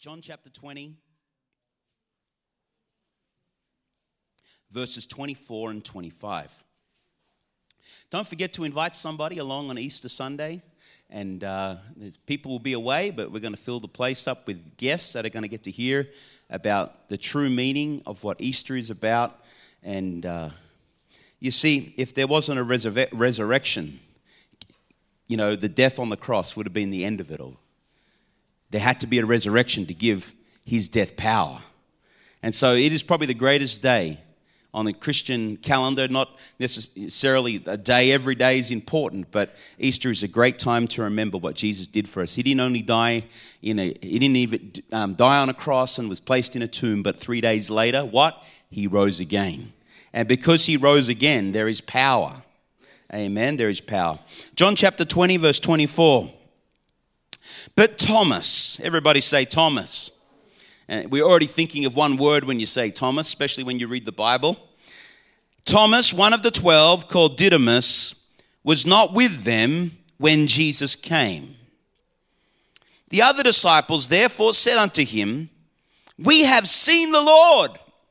John chapter 20, verses 24 and 25. Don't forget to invite somebody along on Easter Sunday. And people will be away, but we're going to fill the place up with guests that are going to get to hear about the true meaning of what Easter is about. And you see, if there wasn't a resurrection, you know, the death on the cross would have been the end of it all. There had to be a resurrection to give his death power. And so it is probably the greatest day on the Christian calendar. Not necessarily a day, every day is important, but Easter is a great time to remember what Jesus did for us. He didn't only die he didn't even die on a cross and was placed in a tomb, but 3 days later, what? He rose again. And because he rose again, there is power. Amen, there is power. John chapter 20, verse 24. But Thomas, everybody say Thomas. And we're already thinking of one word when you say Thomas, especially when you read the Bible. Thomas, one of the 12, called Didymus, was not with them when Jesus came. The other disciples therefore said unto him, We have seen the Lord.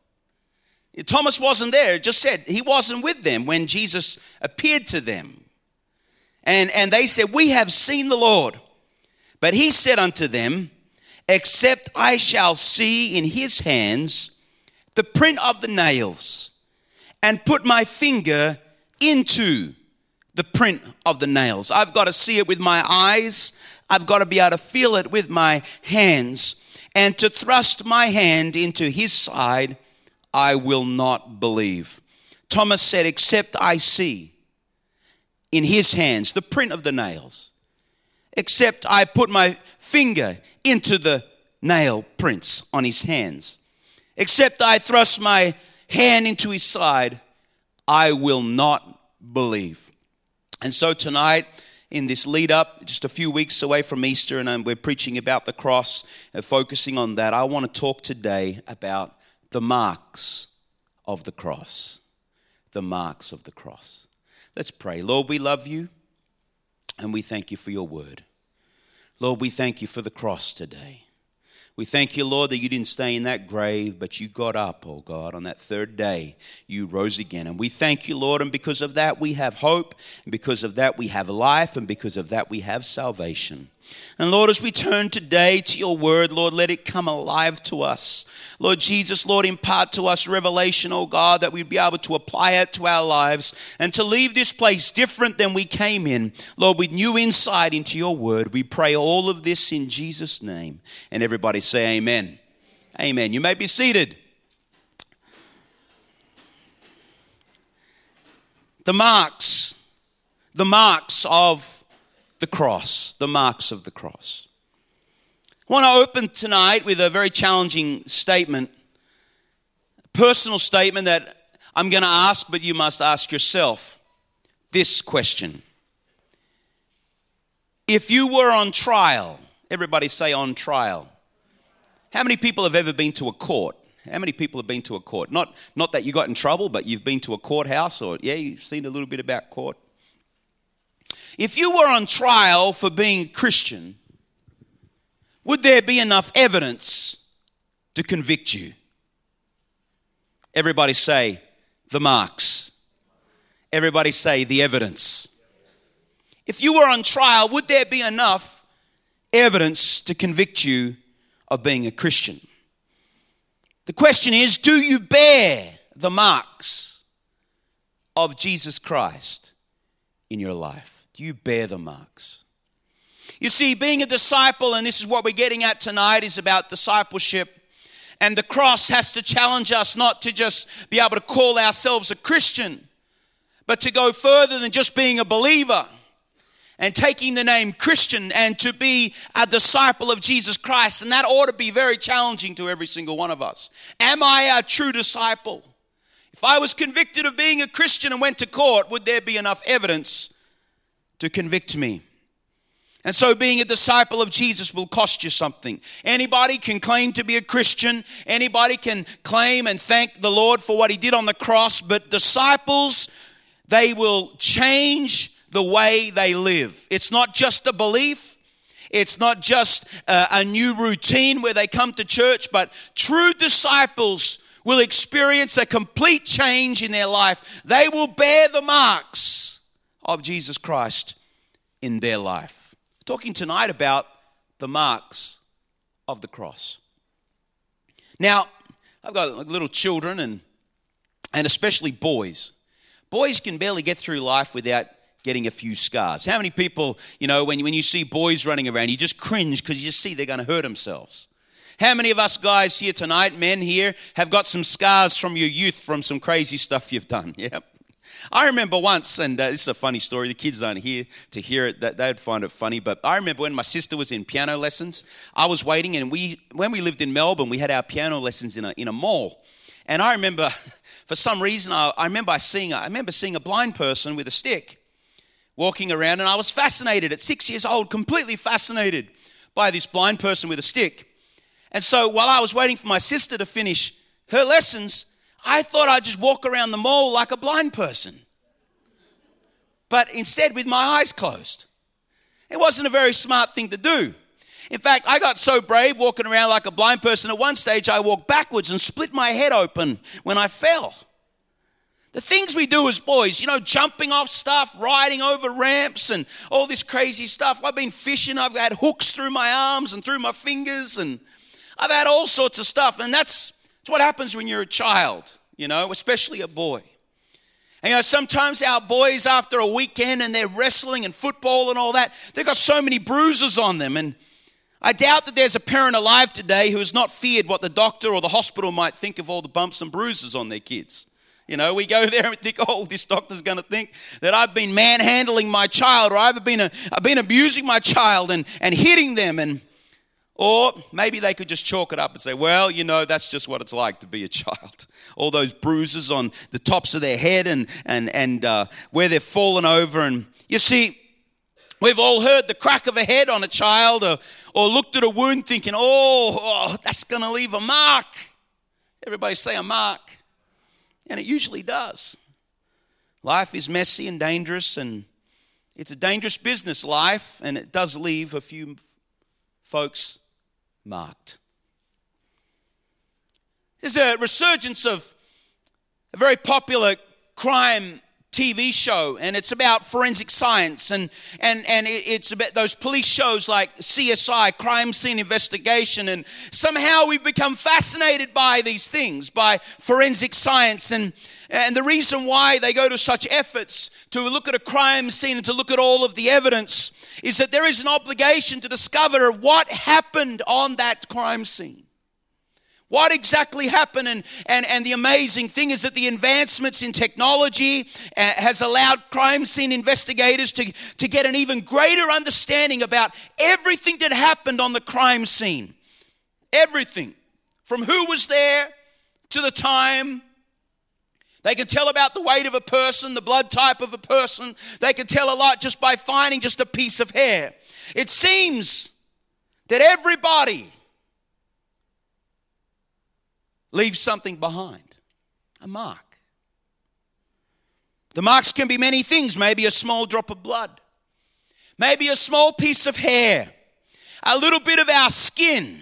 Thomas wasn't there. It just said he wasn't with them when Jesus appeared to them. And they said, We have seen the Lord. But he said unto them, Except I shall see in his hands the print of the nails, and put my finger into the print of the nails. I've got to see it with my eyes. I've got to be able to feel it with my hands. And to thrust my hand into his side, I will not believe. Thomas said, Except I see in his hands the print of the nails, except I put my finger into the nail prints on his hands, except I thrust my hand into his side, I will not believe. And so tonight, in this lead up, just a few weeks away from Easter, and we're preaching about the cross, focusing on that, I want to talk today about the marks of the cross. The marks of the cross. Let's pray. Lord, we love you. And we thank you for your word. Lord, we thank you for the cross today. We thank you, Lord, that you didn't stay in that grave, but you got up, oh God, on that third day. You rose again. And we thank you, Lord, and because of that we have hope, and because of that we have life, and because of that we have salvation. And Lord, as we turn today to your word, Lord, let it come alive to us. Lord Jesus, Lord, impart to us revelation, oh God, that we'd be able to apply it to our lives and to leave this place different than we came in. Lord, with new insight into your word, we pray all of this in Jesus' name. And everybody say amen. Amen. You may be seated. The marks of the cross, the marks of the cross. I want to open tonight with a very challenging statement, a personal statement that I'm going to ask, but you must ask yourself this question. If you were on trial, everybody say on trial. How many people have ever been to a court? How many people have been to a court? Not that you got in trouble, but you've been to a courthouse, or you've seen a little bit about court. If you were on trial for being a Christian, would there be enough evidence to convict you? Everybody say the marks. Everybody say the evidence. If you were on trial, would there be enough evidence to convict you of being a Christian? The question is, do you bear the marks of Jesus Christ in your life? Do you bear the marks? You see, being a disciple, and this is what we're getting at tonight, is about discipleship. And the cross has to challenge us not to just be able to call ourselves a Christian, but to go further than just being a believer and taking the name Christian and to be a disciple of Jesus Christ. And that ought to be very challenging to every single one of us. Am I a true disciple? If I was convicted of being a Christian and went to court, would there be enough evidence to convict me? And so being a disciple of Jesus will cost you something. Anybody can claim to be a Christian. Anybody can claim and thank the Lord for what he did on the cross. But disciples, they will change the way they live. It's not just a belief. It's not just a new routine where they come to church, but true disciples will experience a complete change in their life. They will bear the marks of Jesus Christ in their life. Talking tonight about the marks of the cross. Now, I've got little children and especially boys. Boys can barely get through life without getting a few scars. How many people, when you see boys running around, you just cringe because you just see they're going to hurt themselves? How many of us guys here tonight, men here, have got some scars from your youth from some crazy stuff you've done? Yep. I remember once, and this is a funny story, the kids aren't here to hear it, they'd find it funny, but I remember when my sister was in piano lessons, I was waiting, and when we lived in Melbourne, we had our piano lessons in a mall. And I remember, for some reason, I remember seeing a blind person with a stick walking around, and I was fascinated at 6 years old, completely fascinated by this blind person with a stick. And so while I was waiting for my sister to finish her lessons, I thought I'd just walk around the mall like a blind person. But instead with my eyes closed. It wasn't a very smart thing to do. In fact, I got so brave walking around like a blind person, at one stage I walked backwards and split my head open when I fell. The things we do as boys, jumping off stuff, riding over ramps and all this crazy stuff. I've been fishing, I've had hooks through my arms and through my fingers, and I've had all sorts of stuff. And that's what happens when you're a child, especially a boy. And sometimes our boys, after a weekend and they're wrestling and football and all that, they've got so many bruises on them. And I doubt that there's a parent alive today who has not feared what the doctor or the hospital might think of all the bumps and bruises on their kids. We go there and think, this doctor's going to think that I've been manhandling my child, or I've been abusing my child and hitting them. Or maybe they could just chalk it up and say, well, that's just what it's like to be a child. All those bruises on the tops of their head and where they've fallen over. And you see, we've all heard the crack of a head on a child or looked at a wound thinking, that's going to leave a mark. Everybody say a mark. And it usually does. Life is messy and dangerous, and it's a dangerous business, life, and it does leave a few folks marked. There's a resurgence of a very popular crime TV show, and it's about forensic science, and it's about those police shows like CSI, Crime Scene Investigation, and somehow we've become fascinated by these things, by forensic science, and the reason why they go to such efforts to look at a crime scene and to look at all of the evidence is that there is an obligation to discover what happened on that crime scene. What exactly happened? And the amazing thing is that the advancements in technology has allowed crime scene investigators to get an even greater understanding about everything that happened on the crime scene. Everything. From who was there to the time. They can tell about the weight of a person, the blood type of a person. They can tell a lot just by finding just a piece of hair. It seems that everybody leave something behind, a mark. The marks can be many things, maybe a small drop of blood, maybe a small piece of hair, a little bit of our skin,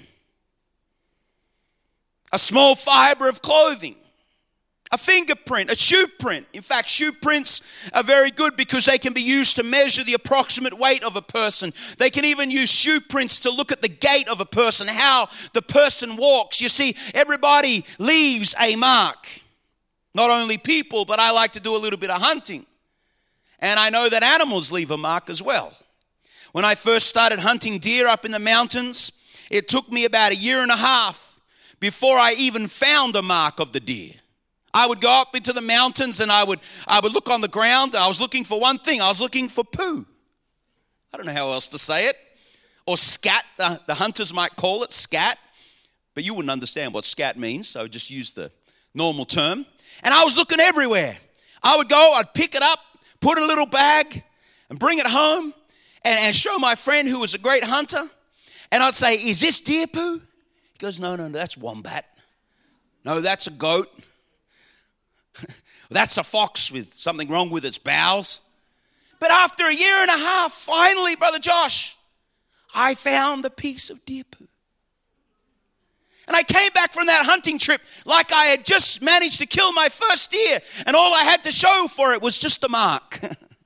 a small fiber of clothing, a fingerprint, a shoe print. In fact, shoe prints are very good because they can be used to measure the approximate weight of a person. They can even use shoe prints to look at the gait of a person, how the person walks. You see, everybody leaves a mark. Not only people, but I like to do a little bit of hunting. And I know that animals leave a mark as well. When I first started hunting deer up in the mountains, it took me about 1.5 years before I even found a mark of the deer. I would go up into the mountains and I would look on the ground. I was looking for one thing. I was looking for poo. I don't know how else to say it. Or scat, the hunters might call it scat. But you wouldn't understand what scat means, so just use the normal term. And I was looking everywhere. I would go, I'd pick it up, put it in a little bag, and bring it home and show my friend who was a great hunter. And I'd say, is this deer poo? He goes, no, that's wombat. No, that's a goat. That's a fox with something wrong with its bowels. But after 1.5 years, finally, Brother Josh, I found a piece of deer poo. And I came back from that hunting trip like I had just managed to kill my first deer, and all I had to show for it was just a mark.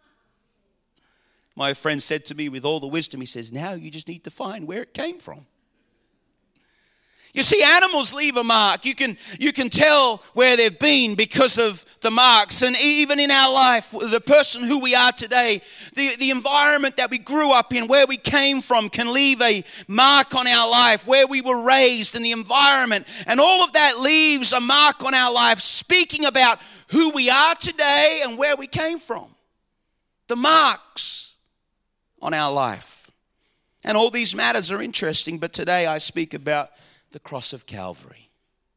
My friend said to me with all the wisdom, he says, now you just need to find where it came from. You see, animals leave a mark. You can tell where they've been because of the marks. And even in our life, the person who we are today, the environment that we grew up in, where we came from, can leave a mark on our life, where we were raised, and the environment. And all of that leaves a mark on our life, speaking about who we are today and where we came from. The marks on our life. And all these matters are interesting, but today I speak about the cross of Calvary.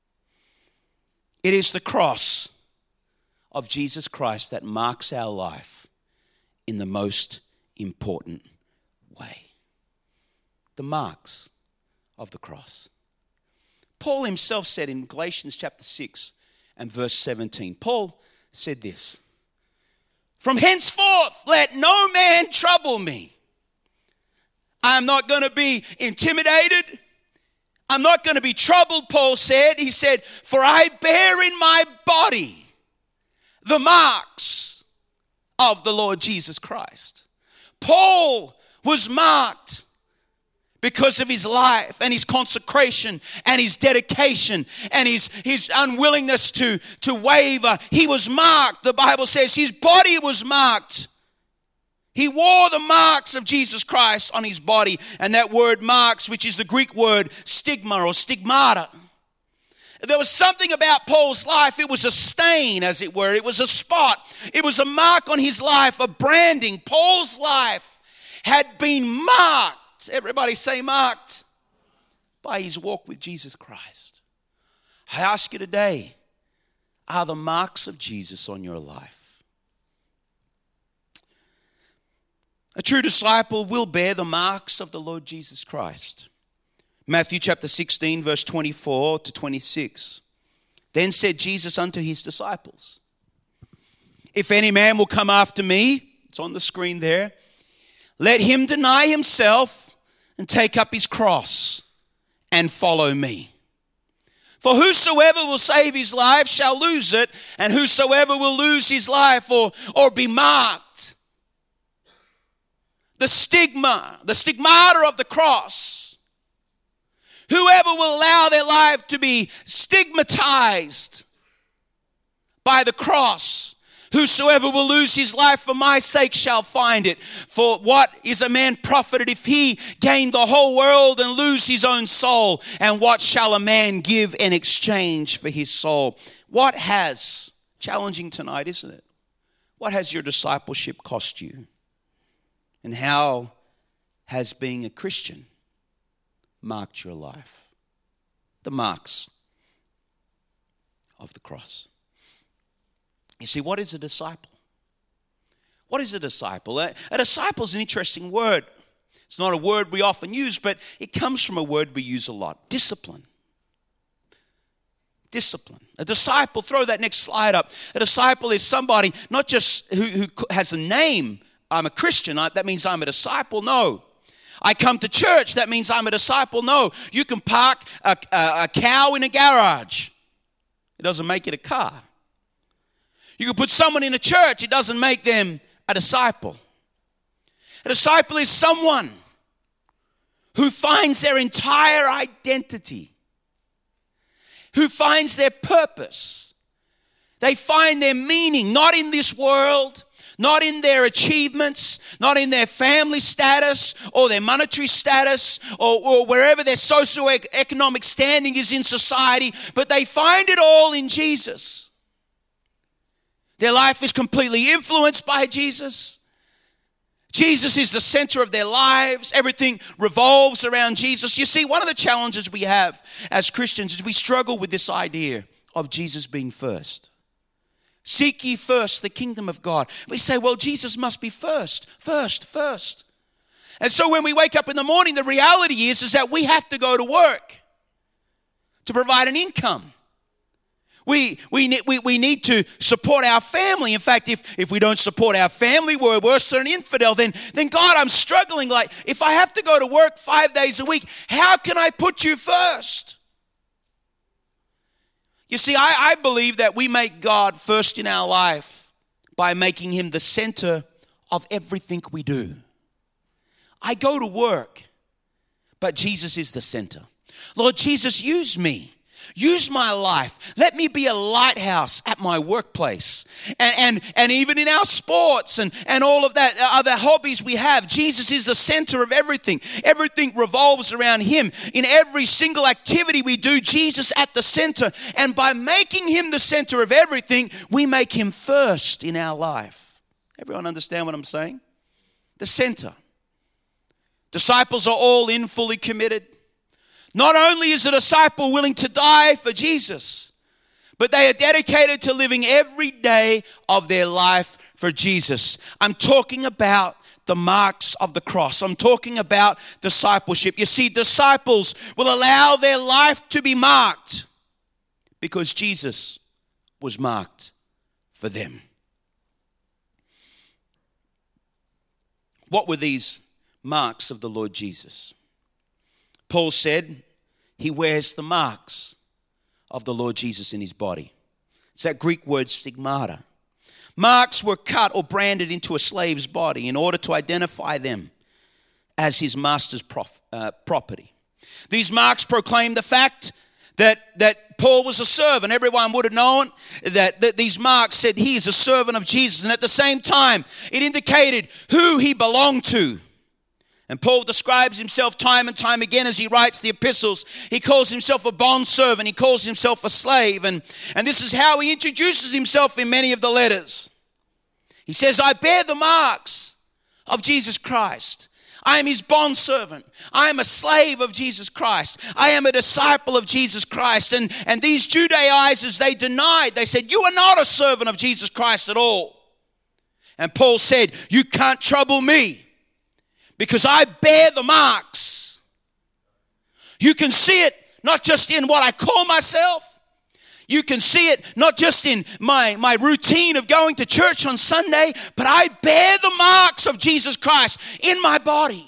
It is the cross of Jesus Christ that marks our life in the most important way. The marks of the cross. Paul himself said in Galatians chapter 6 and verse 17, Paul said this, "From henceforth let no man trouble me. I'm not going to be intimidated. I'm not going to be troubled," Paul said. He said, "For I bear in my body the marks of the Lord Jesus Christ." Paul was marked because of his life and his consecration and his dedication and his unwillingness to waver. He was marked. The Bible says his body was marked. He wore the marks of Jesus Christ on his body. And that word marks, which is the Greek word stigma or stigmata. There was something about Paul's life. It was a stain, as it were. It was a spot. It was a mark on his life, a branding. Paul's life had been marked. Everybody say marked. By his walk with Jesus Christ. I ask you today, are the marks of Jesus on your life? A true disciple will bear the marks of the Lord Jesus Christ. Matthew chapter 16, verse 24 to 26. Then said Jesus unto his disciples, "If any man will come after me," it's on the screen there, "let him deny himself and take up his cross and follow me. For whosoever will save his life shall lose it, and whosoever will lose his life or be marked." The stigmata of the cross. Whoever will allow their life to be stigmatized by the cross, whosoever will lose his life for my sake shall find it. For what is a man profited if he gain the whole world and lose his own soul? And what shall a man give in exchange for his soul? What has, challenging tonight, isn't it? What has your discipleship cost you? And how has being a Christian marked your life? The marks of the cross. You see, what is a disciple? What is a disciple? A disciple is an interesting word. It's not a word we often use, but it comes from a word we use a lot. Discipline. Discipline. A disciple, throw that next slide up. A disciple is somebody not just who has a name. I'm a Christian, that means I'm a disciple. No. I come to church, that means I'm a disciple. No. You can park a cow in a garage. It doesn't make it a car. You can put someone in a church, it doesn't make them a disciple. A disciple is someone who finds their entire identity, who finds their purpose. They find their meaning, not in this world, not in their achievements, not in their family status or their monetary status or wherever their socioeconomic standing is in society, but they find it all in Jesus. Their life is completely influenced by Jesus. Jesus is the center of their lives. Everything revolves around Jesus. You see, one of the challenges we have as Christians is we struggle with this idea of Jesus being first. Seek ye first the kingdom of God. We say, well, Jesus must be first. And so when we wake up in the morning, the reality is that we have to go to work to provide an income. We need to support our family. In fact, if we don't support our family, we're worse than an infidel. Then God, I'm struggling. Like, if I have to go to work 5 days a week, how can I put you first? You see, I believe that we make God first in our life by making him the center of everything we do. I go to work, but Jesus is the center. Lord Jesus, use me. Use my life. Let me be a lighthouse at my workplace. And even in our sports and all of that, other hobbies we have, Jesus is the center of everything. Everything revolves around him. In every single activity we do, Jesus at the center. And by making him the center of everything, we make him first in our life. Everyone understand what I'm saying? The center. Disciples are all in, fully committed. Not only is a disciple willing to die for Jesus, but they are dedicated to living every day of their life for Jesus. I'm talking about the marks of the cross. I'm talking about discipleship. You see, disciples will allow their life to be marked because Jesus was marked for them. What were these marks of the Lord Jesus? Paul said he wears the marks of the Lord Jesus in his body. It's that Greek word stigmata. Marks were cut or branded into a slave's body in order to identify them as his master's property. These marks proclaim the fact that Paul was a servant. Everyone would have known that these marks said he is a servant of Jesus. And at the same time, it indicated who he belonged to. And Paul describes himself time and time again as he writes the epistles. He calls himself a bondservant. He calls himself a slave. And this is how he introduces himself in many of the letters. He says, I bear the marks of Jesus Christ. I am his bondservant. I am a slave of Jesus Christ. I am a disciple of Jesus Christ. And these Judaizers, they denied. They said, you are not a servant of Jesus Christ at all. And Paul said, you can't trouble me, because I bear the marks. You can see it not just in what I call myself. You can see it not just in my routine of going to church on Sunday, but I bear the marks of Jesus Christ in my body.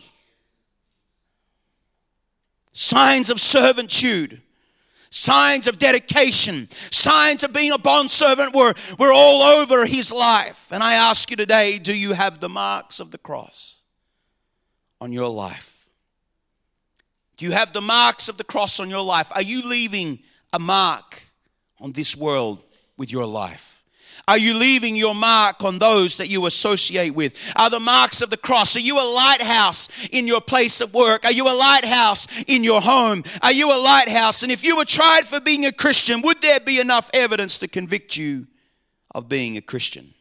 Signs of servitude, signs of dedication, signs of being a bondservant were all over his life. And I ask you today, do you have the marks of the cross on your life? Do you have the marks of the cross on your life? Are you leaving a mark on this world with your life? Are you leaving your mark on those that you associate with? Are the marks of the cross? Are you a lighthouse in your place of work? Are you a lighthouse in your home? Are you a lighthouse? And if you were tried for being a Christian, would there be enough evidence to convict you of being a Christian?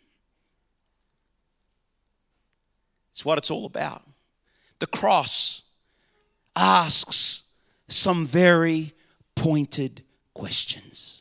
It's what it's all about. The cross asks some very pointed questions.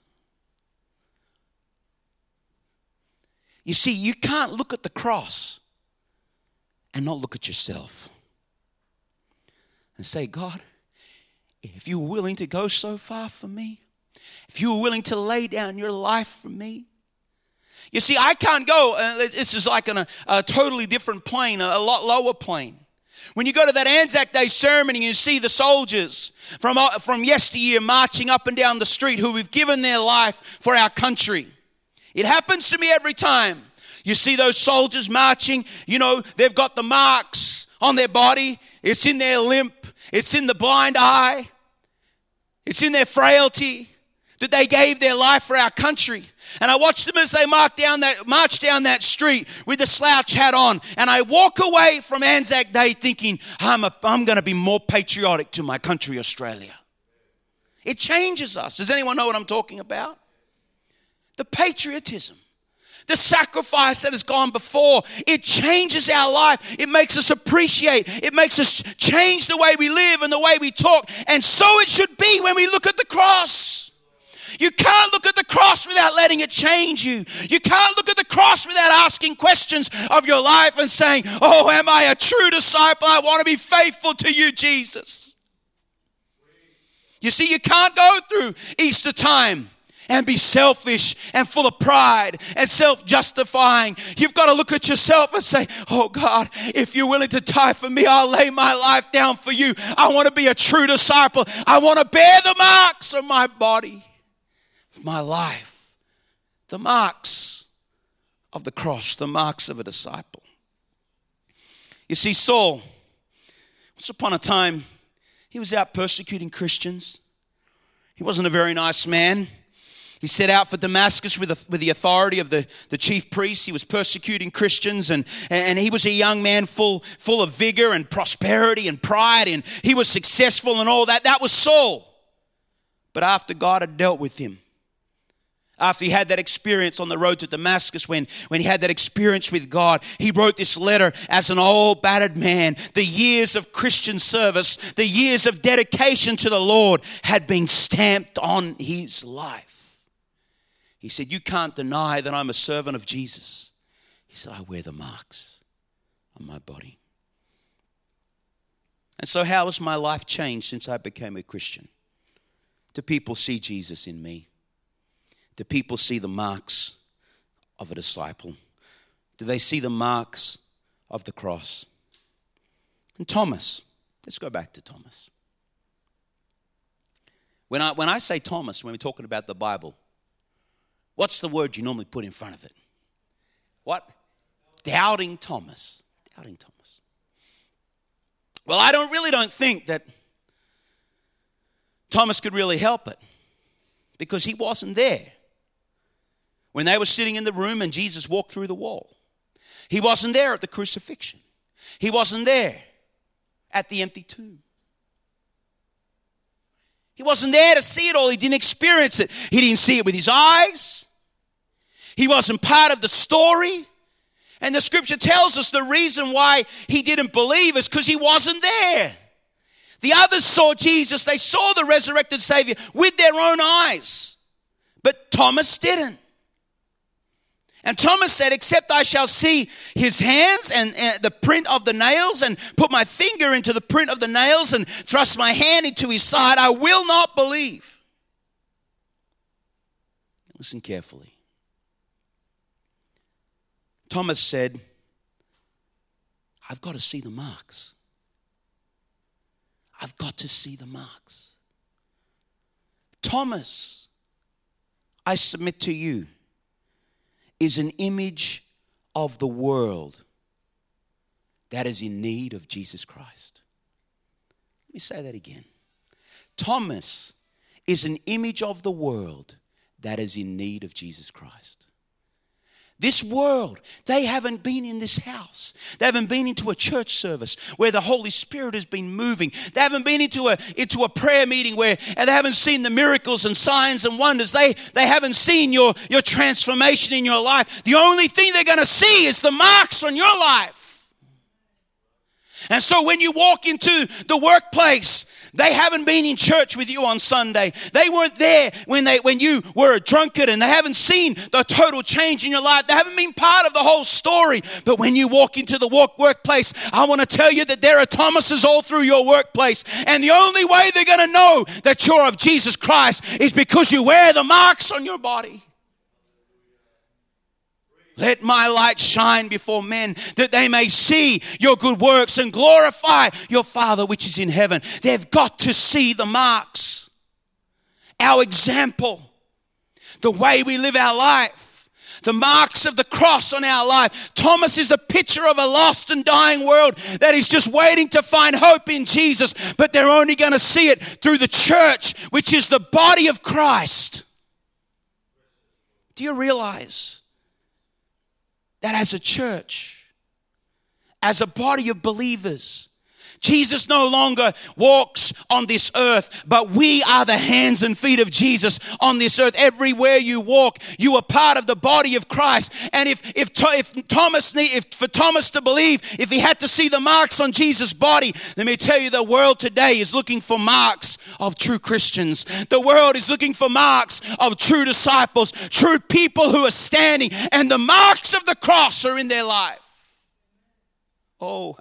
You see, you can't look at the cross and not look at yourself and say, God, if you were willing to go so far for me, if you were willing to lay down your life for me. You see, I can't go. This is like on a totally different plane, a lot lower plane. When you go to that Anzac Day ceremony and you see the soldiers from yesteryear marching up and down the street who have given their life for our country. It happens to me every time. You see those soldiers marching, you know, they've got the marks on their body. It's in their limp. It's in the blind eye. It's in their frailty that they gave their life for our country. And I watch them as they march down that street with the slouch hat on. And I walk away from Anzac Day thinking, I'm going to be more patriotic to my country, Australia. It changes us. Does anyone know what I'm talking about? The patriotism, the sacrifice that has gone before, it changes our life. It makes us appreciate. It makes us change the way we live and the way we talk. And so it should be when we look at the cross. You can't look at the cross without letting it change you. You can't look at the cross without asking questions of your life and saying, oh, am I a true disciple? I want to be faithful to you, Jesus. You see, you can't go through Easter time and be selfish and full of pride and self-justifying. You've got to look at yourself and say, oh God, if you're willing to die for me, I'll lay my life down for you. I want to be a true disciple. I want to bear the marks of my body, my life, the marks of the cross, the marks of a disciple. You see, Saul, once upon a time, he was out persecuting Christians. He wasn't a very nice man. He set out for Damascus with the authority of the chief priest. He was persecuting Christians, and he was a young man full of vigor and prosperity and pride, and he was successful and all that. That was Saul. But after God had dealt with him, after he had that experience on the road to Damascus, when he had that experience with God, he wrote this letter as an old battered man. The years of Christian service, the years of dedication to the Lord had been stamped on his life. He said, you can't deny that I'm a servant of Jesus. He said, I wear the marks on my body. And so how has my life changed since I became a Christian? Do people see Jesus in me? Do people see the marks of a disciple? Do they see the marks of the cross? And Thomas, let's go back to Thomas. When I say Thomas, when we're talking about the Bible, what's the word you normally put in front of it? What? Doubting Thomas. Doubting Thomas. Well, I really don't think that Thomas could really help it, because he wasn't there when they were sitting in the room and Jesus walked through the wall. He wasn't there at the crucifixion. He wasn't there at the empty tomb. He wasn't there to see it all. He didn't experience it. He didn't see it with his eyes. He wasn't part of the story. And the scripture tells us the reason why he didn't believe is because he wasn't there. The others saw Jesus. They saw the resurrected Savior with their own eyes. But Thomas didn't. And Thomas said, except I shall see his hands and the print of the nails, and put my finger into the print of the nails and thrust my hand into his side, I will not believe. Listen carefully. Thomas said, I've got to see the marks. I've got to see the marks. Thomas, I submit to you, is an image of the world that is in need of Jesus Christ. Let me say that again. Thomas is an image of the world that is in need of Jesus Christ. This world, they haven't been in this house. They haven't been into a church service where the Holy Spirit has been moving. They haven't been into a prayer meeting where they haven't seen the miracles and signs and wonders. They haven't seen your transformation in your life. The only thing they're going to see is the marks on your life. And so when you walk into the workplace, they haven't been in church with you on Sunday. They weren't there when you were a drunkard, and they haven't seen the total change in your life. They haven't been part of the whole story. But when you walk into the workplace, I want to tell you that there are Thomases all through your workplace. And the only way they're going to know that you're of Jesus Christ is because you wear the marks on your body. Let my light shine before men, that they may see your good works and glorify your Father which is in heaven. They've got to see the marks, our example, the way we live our life, the marks of the cross on our life. Thomas is a picture of a lost and dying world that is just waiting to find hope in Jesus, but they're only going to see it through the church, which is the body of Christ. Do you realize that as a church, as a body of believers, Jesus no longer walks on this earth, but we are the hands and feet of Jesus on this earth. Everywhere you walk, you are part of the body of Christ. And for Thomas to believe, if he had to see the marks on Jesus' body, let me tell you, the world today is looking for marks of true Christians. The world is looking for marks of true disciples, true people who are standing, and the marks of the cross are in their life. Oh,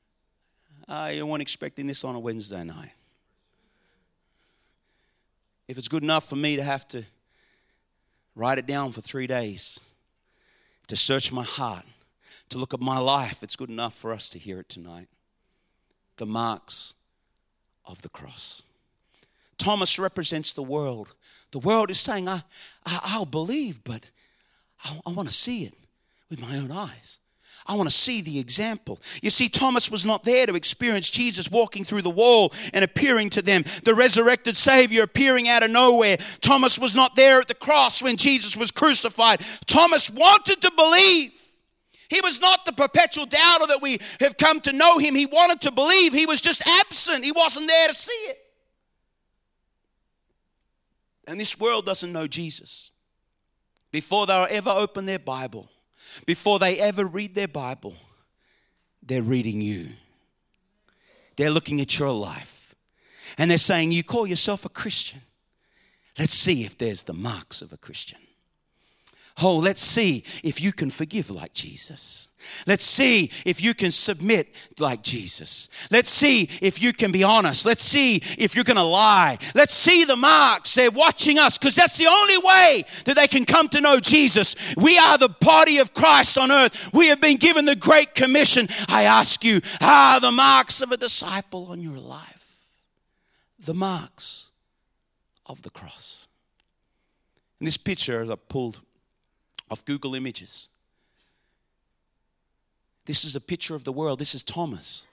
you weren't expecting this on a Wednesday night. If it's good enough for me to have to write it down for 3 days, to search my heart, to look at my life, it's good enough for us to hear it tonight. The marks of the cross. Thomas represents the world. The world is saying, I'll believe, but I want to see it with my own eyes. I want to see the example. You see, Thomas was not there to experience Jesus walking through the wall and appearing to them, the resurrected Savior appearing out of nowhere. Thomas was not there at the cross when Jesus was crucified. Thomas wanted to believe. He was not the perpetual doubter that we have come to know him. He wanted to believe. He was just absent. He wasn't there to see it. And this world doesn't know Jesus. Before they'll ever open their Bible, before they ever read their Bible, they're reading you. They're looking at your life. And they're saying, you call yourself a Christian. Let's see if there's the marks of a Christian. Oh, let's see if you can forgive like Jesus. Let's see if you can submit like Jesus. Let's see if you can be honest. Let's see if you're going to lie. Let's see the marks. They're watching us because that's the only way that they can come to know Jesus. We are the body of Christ on earth. We have been given the Great Commission. I ask you, are the marks of a disciple on your life? The marks of the cross. And this picture I pulled of Google Images. This is a picture of the world. This is Thomas.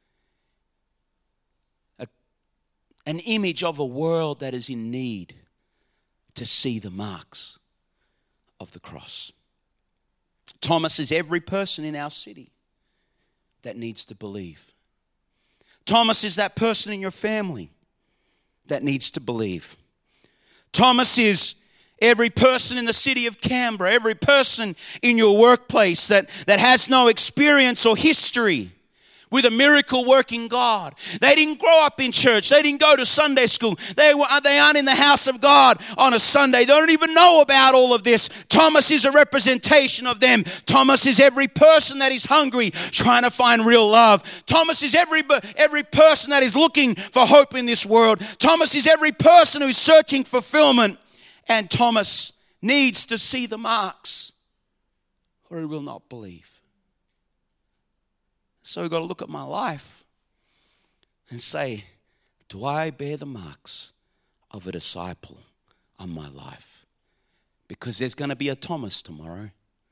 An image of a world that is in need to see the marks of the cross. Thomas is every person in our city that needs to believe. Thomas is that person in your family that needs to believe. Thomas is every person in the city of Canberra, every person in your workplace that has no experience or history with a miracle working God. They didn't grow up in church. They didn't go to Sunday school. They aren't in the house of God on a Sunday. They don't even know about all of this. Thomas is a representation of them. Thomas is every person that is hungry, trying to find real love. Thomas is every person that is looking for hope in this world. Thomas is every person who is searching fulfillment. And Thomas needs to see the marks or he will not believe. So we've got to look at my life and say, do I bear the marks of a disciple on my life? Because there's going to be a Thomas tomorrow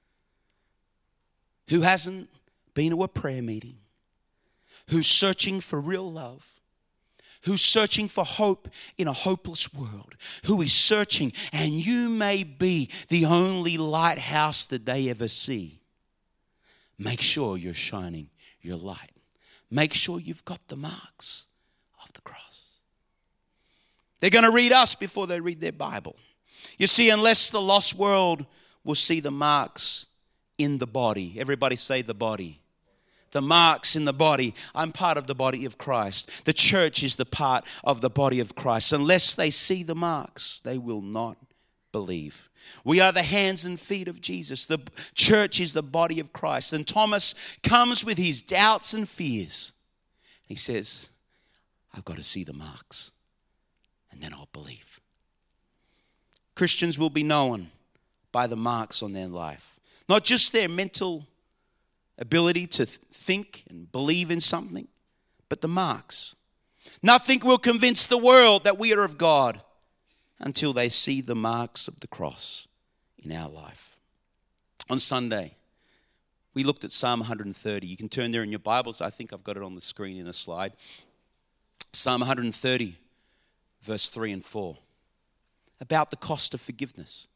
who hasn't been to a prayer meeting, who's searching for real love, who's searching for hope in a hopeless world, who is searching, and you may be the only lighthouse that they ever see. Make sure you're shining your light. Make sure you've got the marks of the cross. They're going to read us before they read their Bible. You see, unless the lost world will see the marks in the body. Everybody say the body. The marks in the body. I'm part of the body of Christ. The church is the part of the body of Christ. Unless they see the marks, they will not believe. We are the hands and feet of Jesus. The church is the body of Christ. And Thomas comes with his doubts and fears. He says, I've got to see the marks, and then I'll believe. Christians will be known by the marks on their life. Not just their mental ability to think and believe in something, but the marks. Nothing will convince the world that we are of God until they see the marks of the cross in our life. On Sunday, we looked at Psalm 130. You can turn there in your Bibles. I think I've got it on the screen in a slide. Psalm 130, verse 3 and 4. About the cost of forgiveness.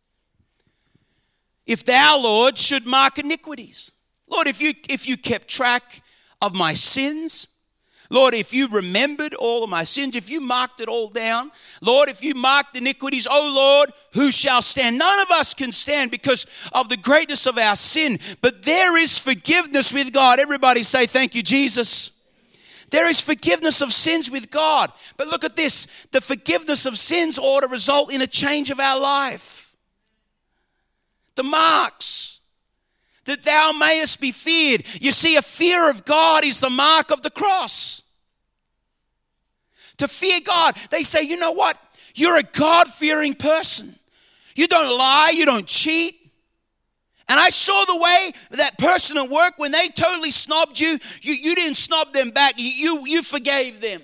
If thou, Lord, should mark iniquities. Lord, if you kept track of my sins, Lord, if you remembered all of my sins, if you marked it all down, Lord, if you marked iniquities, oh Lord, who shall stand? None of us can stand because of the greatness of our sin, but there is forgiveness with God. Everybody say, thank you, Jesus. There is forgiveness of sins with God. But look at this. The forgiveness of sins ought to result in a change of our life. The marks. That thou mayest be feared. You see, a fear of God is the mark of the cross. To fear God. They say, you know what? You're a God-fearing person. You don't lie. You don't cheat. And I saw the way that person at work, when they totally snobbed you, you didn't snob them back. You forgave them.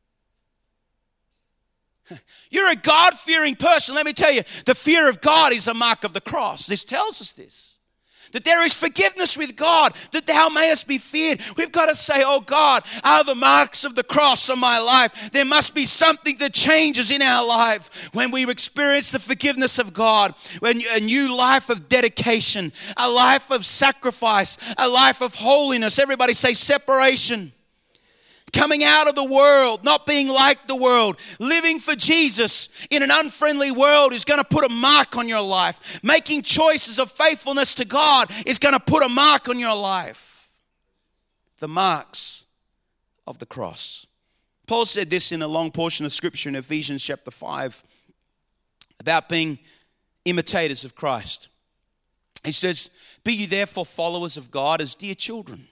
You're a God-fearing person. Let me tell you, the fear of God is a mark of the cross. This tells us this. That there is forgiveness with God, that thou mayest be feared. We've got to say, oh God, are the marks of the cross on my life? There must be something that changes in our life when we experience the forgiveness of God, when a new life of dedication, a life of sacrifice, a life of holiness. Everybody say separation. Coming out of the world, not being like the world, living for Jesus in an unfriendly world is going to put a mark on your life. Making choices of faithfulness to God is going to put a mark on your life. The marks of the cross. Paul said this in a long portion of Scripture in Ephesians chapter 5 about being imitators of Christ. He says, "Be ye therefore followers of God as dear children."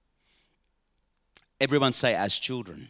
Everyone say, as children.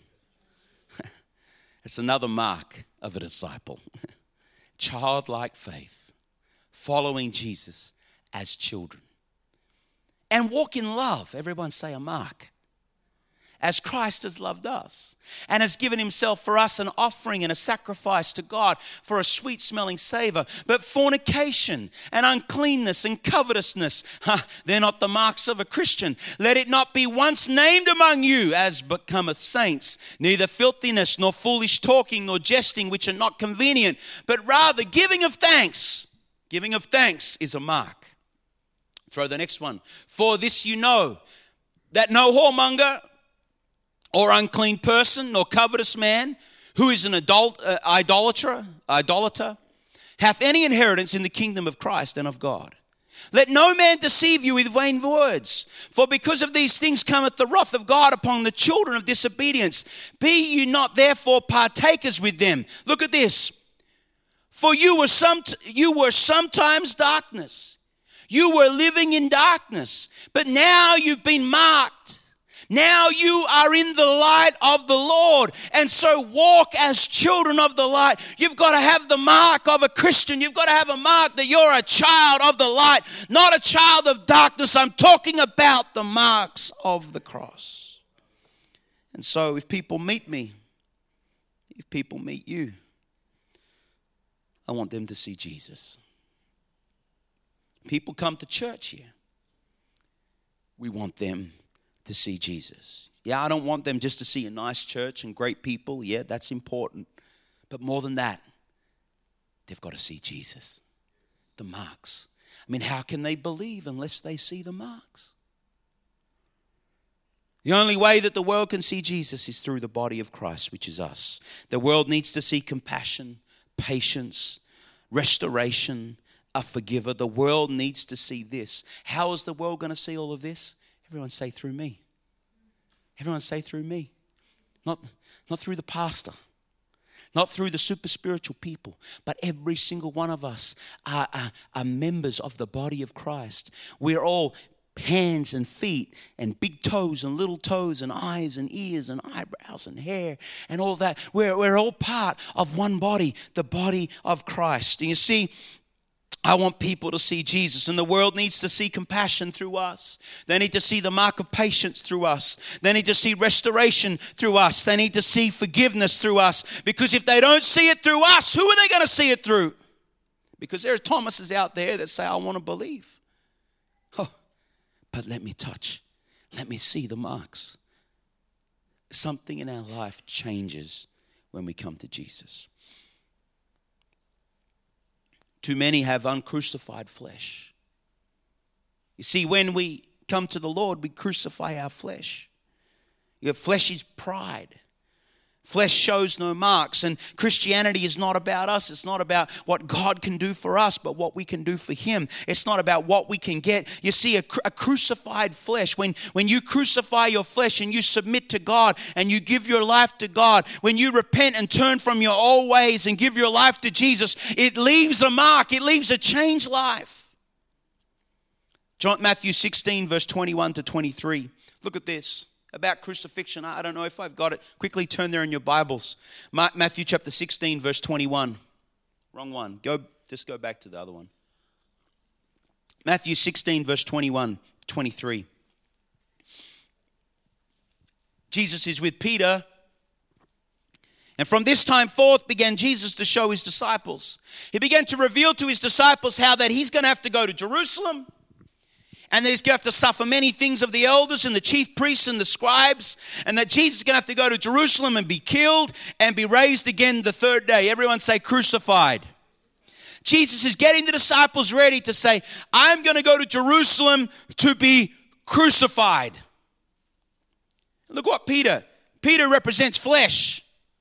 It's another mark of a disciple. Childlike faith, following Jesus as children. And walk in love. Everyone say a mark. As Christ has loved us and has given himself for us an offering and a sacrifice to God for a sweet-smelling savor. But fornication and uncleanness and covetousness, they're not the marks of a Christian. Let it not be once named among you as becometh saints, neither filthiness, nor foolish talking, nor jesting, which are not convenient, but rather giving of thanks. Giving of thanks is a mark. Throw the next one. For this you know, that no whoremonger, or unclean person, nor covetous man, who is an idolater, hath any inheritance in the kingdom of Christ and of God. Let no man deceive you with vain words, for because of these things cometh the wrath of God upon the children of disobedience. Be you not therefore partakers with them. Look at this. For you were sometimes darkness. You were living in darkness, but now you've been marked. Now you are in the light of the Lord. And so walk as children of the light. You've got to have the mark of a Christian. You've got to have a mark that you're a child of the light, not a child of darkness. I'm talking about the marks of the cross. And so if people meet me, if people meet you, I want them to see Jesus. People come to church here. We want them to see Jesus. Yeah, I don't want them just to see a nice church and great people. Yeah, that's important. But more than that, they've got to see Jesus. The marks. I mean, how can they believe unless they see the marks? The only way that the world can see Jesus is through the body of Christ, which is us. The world needs to see compassion, patience, restoration, a forgiver. The world needs to see this. How is the world going to see all of this? Everyone say through me. Everyone say through me. Not through the pastor. Not through the super spiritual people. But every single one of us are members of the body of Christ. We're all hands and feet and big toes and little toes and eyes and ears and eyebrows and hair and all that. We're all part of one body, the body of Christ. And you see, I want people to see Jesus, and the world needs to see compassion through us. They need to see the mark of patience through us. They need to see restoration through us. They need to see forgiveness through us. Because if they don't see it through us, who are they going to see it through? Because there are Thomases out there that say, I want to believe. Oh, but let me touch. Let me see the marks. Something in our life changes when we come to Jesus. Too many have uncrucified flesh. You see, when we come to the Lord, we crucify our flesh. Your flesh is pride. Flesh shows no marks. And Christianity is not about us. It's not about what God can do for us, but what we can do for Him. It's not about what we can get. You see, a crucified flesh, when you crucify your flesh and you submit to God and you give your life to God, when you repent and turn from your old ways and give your life to Jesus, it leaves a mark. It leaves a changed life. Matthew 16, verse 21 to 23. Look at this. about crucifixion. I don't know if I've got it. Quickly turn there in your Bibles. Matthew chapter 16, verse 21. Wrong one. Just go back to the other one. Matthew 16, verse 21, 23. Jesus is with Peter. And from this time forth began Jesus to show his disciples. He began to reveal to his disciples how that he's going to have to go to Jerusalem, and that he's going to have to suffer many things of the elders and the chief priests and the scribes, and that Jesus is going to have to go to Jerusalem and be killed and be raised again the third day. Everyone say crucified. Jesus is getting the disciples ready to say, I'm going to go to Jerusalem to be crucified. Look what Peter represents flesh.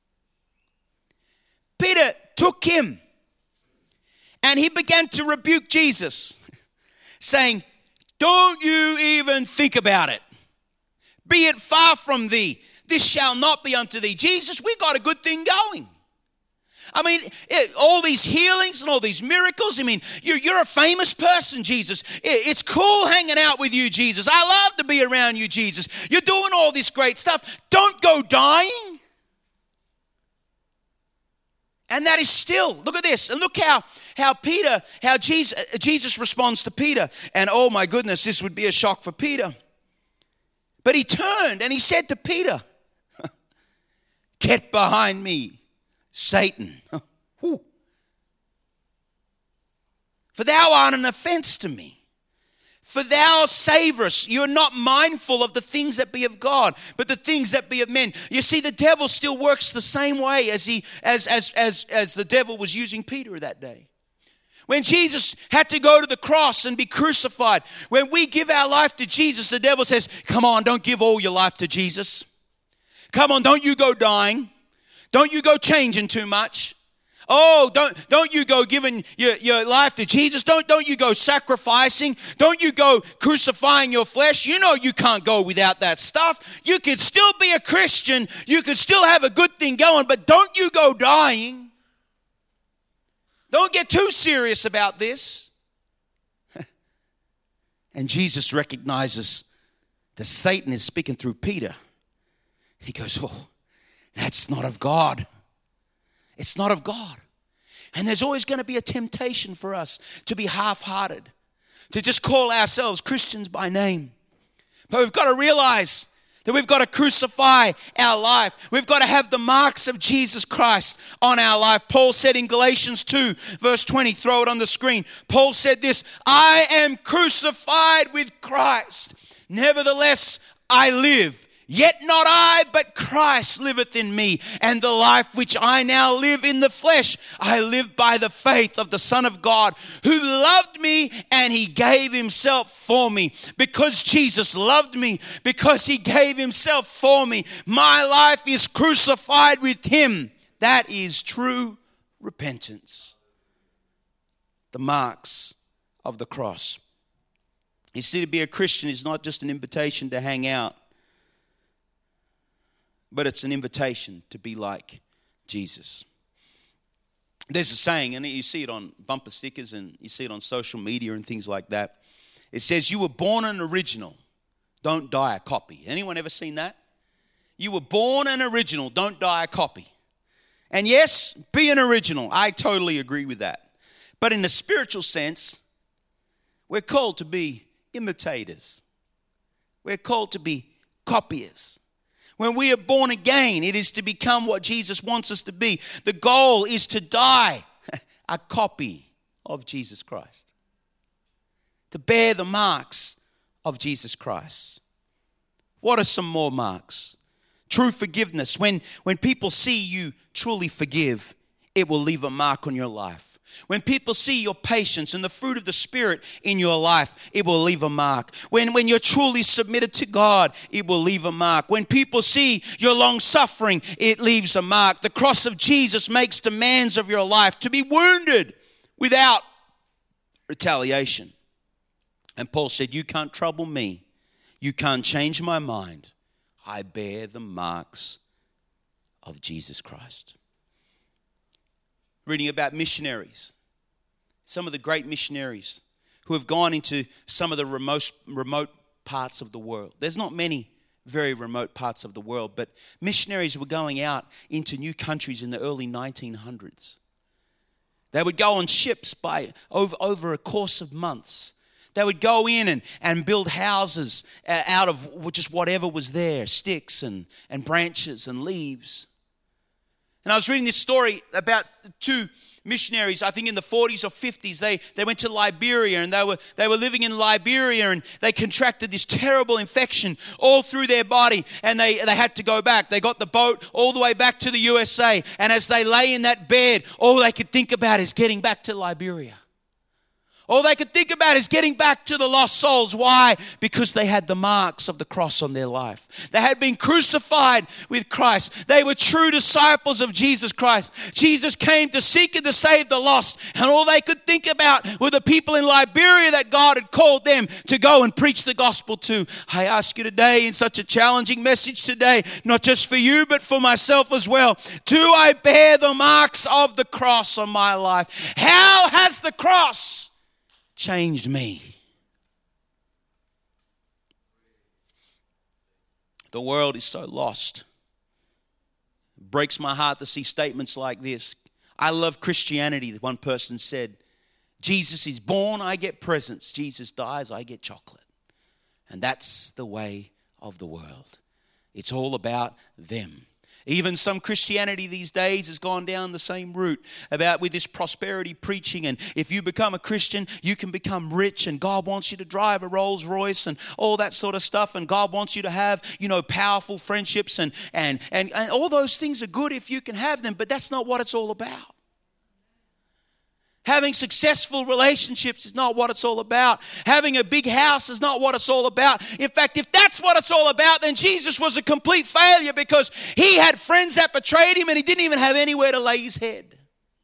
Peter took him and he began to rebuke Jesus, saying, don't you even think about it. Be it far from thee. This shall not be unto thee. Jesus, we got a good thing going. I mean, all these healings and all these miracles. I mean, you're a famous person, Jesus. It's cool hanging out with you, Jesus. I love to be around you, Jesus. You're doing all this great stuff. Don't go dying. And that is still, look at this. And look how Jesus responds to Peter. And oh my goodness, this would be a shock for Peter. But he turned and he said to Peter, get behind me, Satan. For thou art an offense to me. For thou savorest, you're not mindful of the things that be of God, but the things that be of men. You see, the devil still works the same way as the devil was using Peter that day. When Jesus had to go to the cross and be crucified, when we give our life to Jesus, the devil says, come on, don't give all your life to Jesus. Come on, don't you go dying. Don't you go changing too much. Oh, don't you go giving your life to Jesus. Don't you go sacrificing. Don't you go crucifying your flesh. You know you can't go without that stuff. You could still be a Christian. You could still have a good thing going, but don't you go dying. Don't get too serious about this. And Jesus recognizes that Satan is speaking through Peter. He goes, oh, that's not of God. It's not of God. And there's always going to be a temptation for us to be half-hearted, to just call ourselves Christians by name. But we've got to realize that we've got to crucify our life. We've got to have the marks of Jesus Christ on our life. Paul said in Galatians 2, verse 20, throw it on the screen. Paul said this, I am crucified with Christ. Nevertheless, I live. Yet not I, but Christ liveth in me. And the life which I now live in the flesh, I live by the faith of the Son of God, who loved me and he gave himself for me. Because Jesus loved me, because he gave himself for me, my life is crucified with him. That is true repentance. The marks of the cross. You see, to be a Christian is not just an invitation to hang out, but it's an invitation to be like Jesus. There's a saying, and you see it on bumper stickers and you see it on social media and things like that. It says, you were born an original, don't die a copy. Anyone ever seen that? You were born an original, don't die a copy. And yes, be an original. I totally agree with that. But in a spiritual sense, we're called to be imitators. We're called to be copiers. When we are born again, it is to become what Jesus wants us to be. The goal is to die a copy of Jesus Christ. To bear the marks of Jesus Christ. What are some more marks? True forgiveness. When people see you truly forgive, it will leave a mark on your life. When people see your patience and the fruit of the Spirit in your life, it will leave a mark. When you're truly submitted to God, it will leave a mark. When people see your long suffering, it leaves a mark. The cross of Jesus makes demands of your life to be wounded without retaliation. And Paul said, you can't trouble me. You can't change my mind. I bear the marks of Jesus Christ. Reading about missionaries, some of the great missionaries who have gone into some of the remote parts of the world. There's not many very remote parts of the world. But missionaries were going out into new countries in the early 1900s. They would go on ships over a course of months. They would go in and build houses out of just whatever was there, sticks and branches and leaves. And I was reading this story about two missionaries, I think in the 40s or 50s. They went to Liberia, and they were living in Liberia, and they contracted this terrible infection all through their body, and they had to go back. They got the boat all the way back to the USA, and as they lay in that bed, all they could think about is getting back to Liberia. All they could think about is getting back to the lost souls. Why? Because they had the marks of the cross on their life. They had been crucified with Christ. They were true disciples of Jesus Christ. Jesus came to seek and to save the lost. And all they could think about were the people in Liberia that God had called them to go and preach the gospel to. I ask you today, in such a challenging message today, not just for you, but for myself as well, do I bear the marks of the cross on my life? How has the cross changed me? The world is so lost. It breaks my heart to see statements like this. I love Christianity, one person said. Jesus is born, I get presents. Jesus dies, I get chocolate. And that's the way of the world. It's all about them. Even some Christianity these days has gone down the same route with this prosperity preaching. And if you become a Christian, you can become rich, and God wants you to drive a Rolls Royce and all that sort of stuff. And God wants you to have, powerful friendships and all those things are good if you can have them, but that's not what it's all about. Having successful relationships is not what it's all about. Having a big house is not what it's all about. In fact, if that's what it's all about, then Jesus was a complete failure, because he had friends that betrayed him and he didn't even have anywhere to lay his head.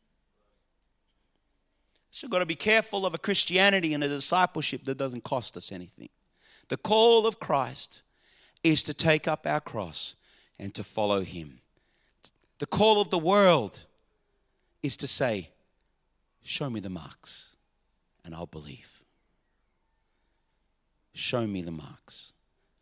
So we've got to be careful of a Christianity and a discipleship that doesn't cost us anything. The call of Christ is to take up our cross and to follow him. The call of the world is to say, show me the marks and I'll believe. Show me the marks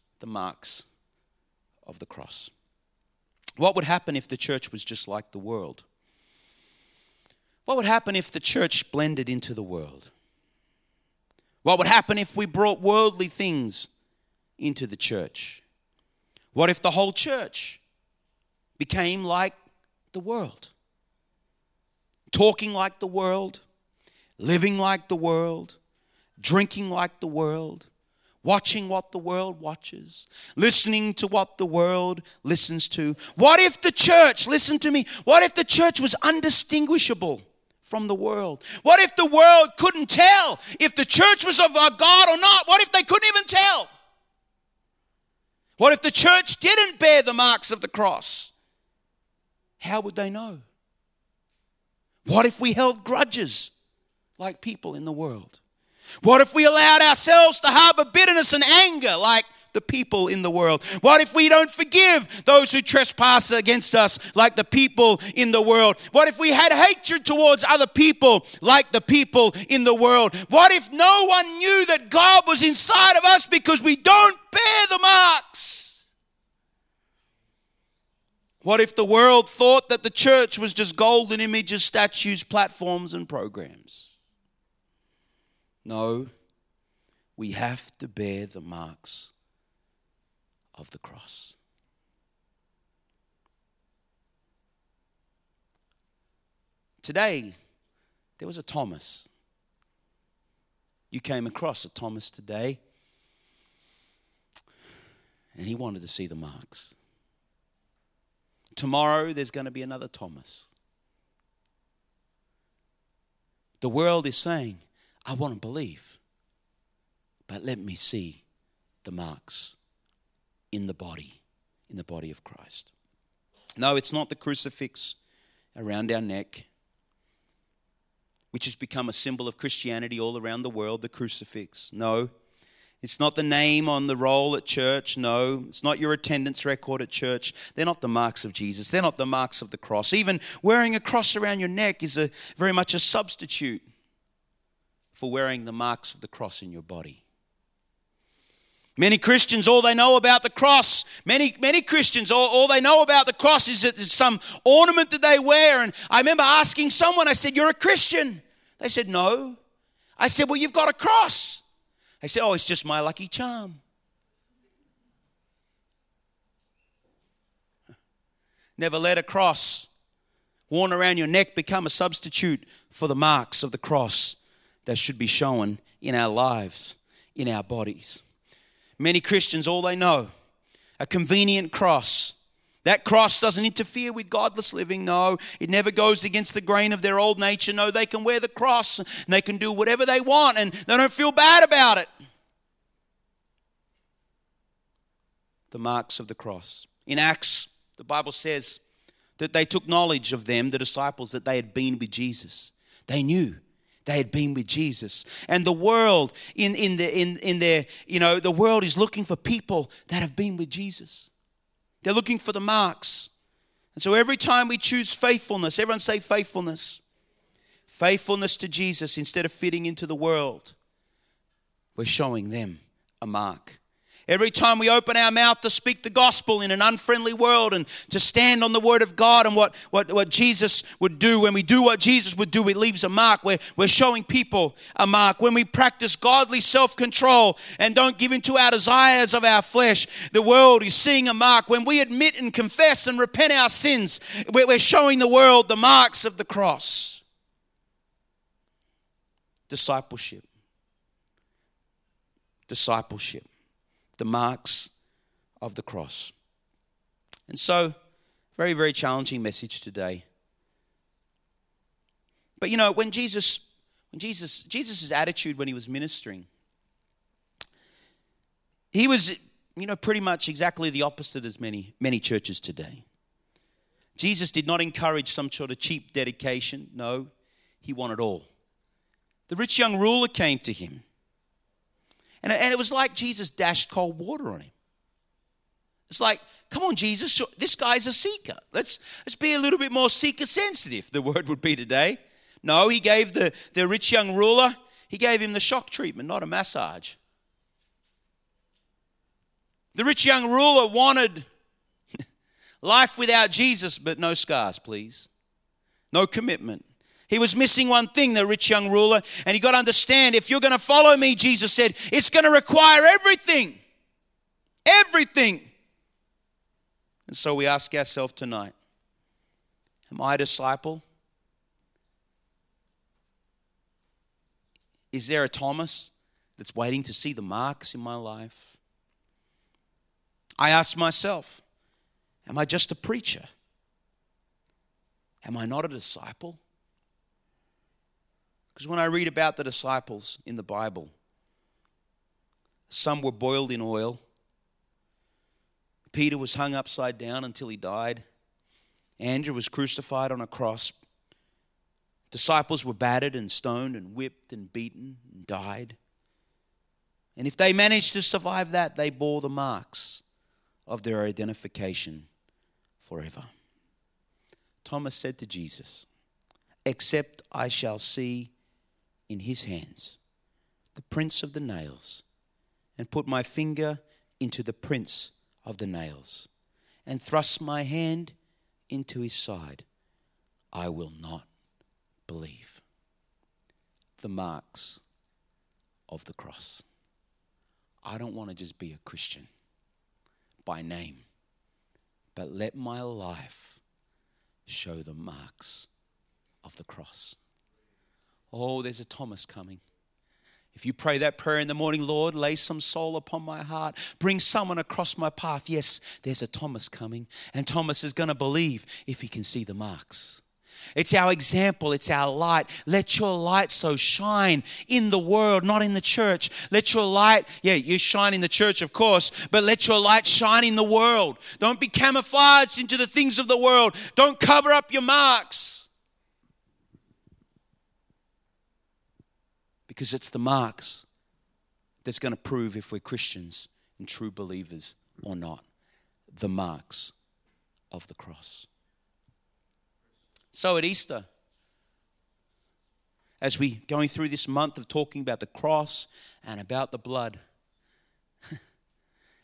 of the cross. What would happen if the church was just like the world? What would happen if the church blended into the world? What would happen if we brought worldly things into the church? What if the whole church became like the world? Talking like the world, living like the world, drinking like the world, watching what the world watches, listening to what the world listens to. What if the church, listen to me, what if the church was undistinguishable from the world? What if the world couldn't tell if the church was of our God or not? What if they couldn't even tell? What if the church didn't bear the marks of the cross? How would they know? What if we held grudges like people in the world? What if we allowed ourselves to harbor bitterness and anger like the people in the world? What if we don't forgive those who trespass against us like the people in the world? What if we had hatred towards other people like the people in the world? What if no one knew that God was inside of us because we don't bear the marks? What if the world thought that the church was just golden images, statues, platforms, and programs? No, we have to bear the marks of the cross. Today, there was a Thomas. You came across a Thomas today, and he wanted to see the marks. Tomorrow, there's going to be another Thomas. The world is saying, I want to believe, but let me see the marks in the body of Christ. No, it's not the crucifix around our neck, which has become a symbol of Christianity all around the world, the crucifix. No. It's not the name on the roll at church. No, it's not your attendance record at church. They're not the marks of Jesus. They're not the marks of the cross. Even wearing a cross around your neck is very much a substitute for wearing the marks of the cross in your body. Many Christians, all they know about the cross, many Christians, all they know about the cross is that it's some ornament that they wear. And I remember asking someone, I said, "You're a Christian?" They said, "No." I said, "Well, you've got a cross." They said, "Oh, it's just my lucky charm." Never let a cross worn around your neck become a substitute for the marks of the cross that should be shown in our lives, in our bodies. Many Christians, all they know, a convenient cross. That cross doesn't interfere with godless living. No, it never goes against the grain of their old nature. No, they can wear the cross and they can do whatever they want and they don't feel bad about it. The marks of the cross. In Acts, the Bible says that they took knowledge of them, the disciples, that they had been with Jesus. They knew they had been with Jesus. And the world in their, the world is looking for people that have been with Jesus. They're looking for the marks. And so every time we choose faithfulness, everyone say faithfulness. Faithfulness to Jesus instead of fitting into the world, we're showing them a mark. Every time we open our mouth to speak the gospel in an unfriendly world and to stand on the word of God and what Jesus would do, when we do what Jesus would do, it leaves a mark. We're showing people a mark. When we practice godly self-control and don't give in to our desires of our flesh, the world is seeing a mark. When we admit and confess and repent our sins, we're showing the world the marks of the cross. Discipleship. Discipleship. The marks of the cross. And so, very, very challenging message today. But when Jesus' attitude when he was ministering, he was, pretty much exactly the opposite as many churches today. Jesus did not encourage some sort of cheap dedication. No, he wanted all. The rich young ruler came to him. And it was like Jesus dashed cold water on him. It's like, come on, Jesus, this guy's a seeker. Let's be a little bit more seeker sensitive, the word would be today. No, he gave the rich young ruler, he gave him the shock treatment, not a massage. The rich young ruler wanted life without Jesus, but no scars, please. No commitment. He was missing one thing, the rich young ruler, and he got to understand, if you're going to follow me, Jesus said, it's going to require everything. Everything. And so we ask ourselves tonight, am I a disciple? Is there a Thomas that's waiting to see the marks in my life? I ask myself, am I just a preacher? Am I not a disciple? Because when I read about the disciples in the Bible, some were boiled in oil. Peter was hung upside down until he died. Andrew was crucified on a cross. Disciples were battered and stoned and whipped and beaten and died. And if they managed to survive that, they bore the marks of their identification forever. Thomas said to Jesus, "Except I shall see in his hands the prints of the nails, and put my finger into the prints of the nails, and thrust my hand into his side, I will not believe." The marks of the cross. I don't want to just be a Christian by name, but let my life show the marks of the cross. Oh, there's a Thomas coming. If you pray that prayer in the morning, Lord, lay some soul upon my heart. Bring someone across my path. Yes, there's a Thomas coming. And Thomas is going to believe if he can see the marks. It's our example. It's our light. Let your light so shine in the world, not in the church. Let your light, you shine in the church, of course, but let your light shine in the world. Don't be camouflaged into the things of the world. Don't cover up your marks. Because it's the marks that's going to prove if we're Christians and true believers or not. The marks of the cross. So at Easter, as we're going through this month of talking about the cross and about the blood,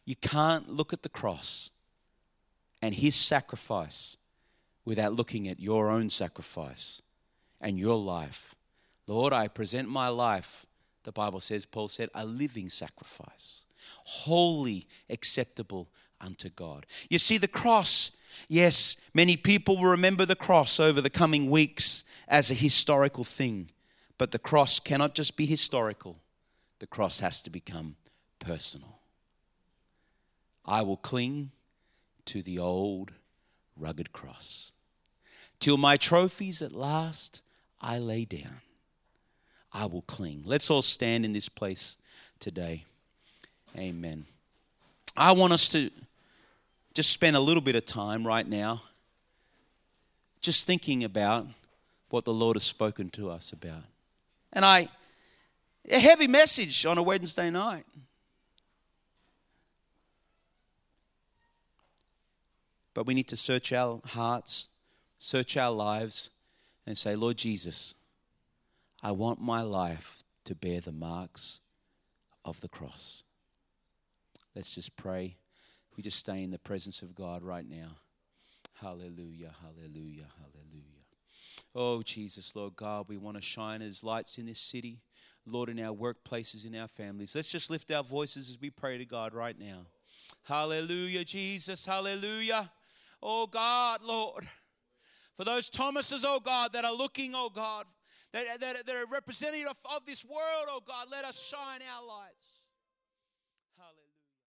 You can't look at the cross and his sacrifice without looking at your own sacrifice and your life. Lord, I present my life, the Bible says, Paul said, a living sacrifice, holy, acceptable unto God. You see, the cross, yes, many people will remember the cross over the coming weeks as a historical thing, but the cross cannot just be historical. The cross has to become personal. I will cling to the old rugged cross till my trophies at last I lay down. I will cling. Let's all stand in this place today. Amen. I want us to just spend a little bit of time right now just thinking about what the Lord has spoken to us about. And a heavy message on a Wednesday night. But we need to search our hearts, search our lives, and say, Lord Jesus, I want my life to bear the marks of the cross. Let's just pray. We just stay in the presence of God right now. Hallelujah, hallelujah, hallelujah. Oh, Jesus, Lord God, we want to shine as lights in this city. Lord, in our workplaces, in our families. Let's just lift our voices as we pray to God right now. Hallelujah, Jesus, hallelujah. Oh, God, Lord, for those Thomases, oh, God, that are looking, oh, God, that are representative of this world, oh, God, let us shine our lights.